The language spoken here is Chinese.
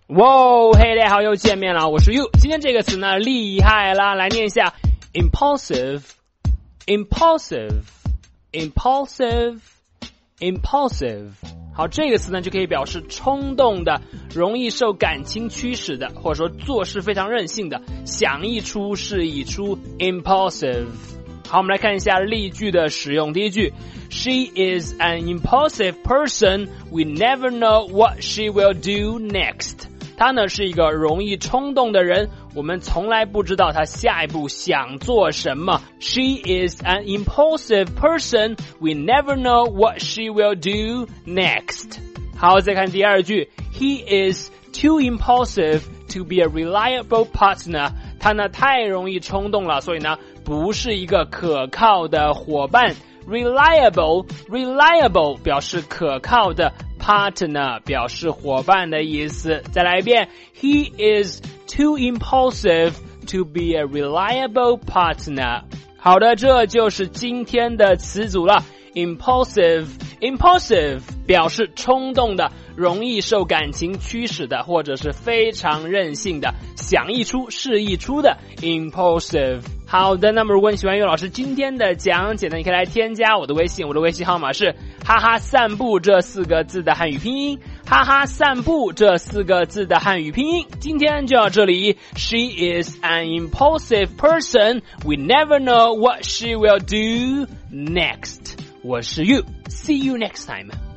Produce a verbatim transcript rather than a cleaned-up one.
哇，嘿，大家好，又见面了，我是 You。今天这个词呢，厉害啦，来念一下 impulsive，impulsive，impulsive。好，这个词呢就可以表示冲动的，容易受感情驱使的，或者说做事非常任性的，想一出是一出 impulsive。好，我们来看一下例句的使用。第一句 She is an impulsive person. We never know what she will do next. 她呢是一个容易冲动的人，我们从来不知道她下一步想做什么。She is an impulsive person. We never know what she will do next. 好，再看第二句 He is too impulsive to be a reliable partner. 他呢太容易冲动了，所以呢不是一个可靠的伙伴。Reliable, reliable 表示可靠的， partner 表示伙伴的意思。再来一遍 He is too impulsive to be a reliable partner. 好的，这就是今天的词组了。Impulsive, impulsive 表示冲动的，容易受感情驱使的，或者是非常任性的，想一出是一出的 impulsive。 好的，那么如果你喜欢岳老师今天的讲解呢，你可以来添加我的微信，我的微信号码是哈哈散步这四个字的汉语拼音，哈哈散步这四个字的汉语拼音。今天就到这里。 She is an impulsive person. We never know what she will do next. 我是 You. See you next time.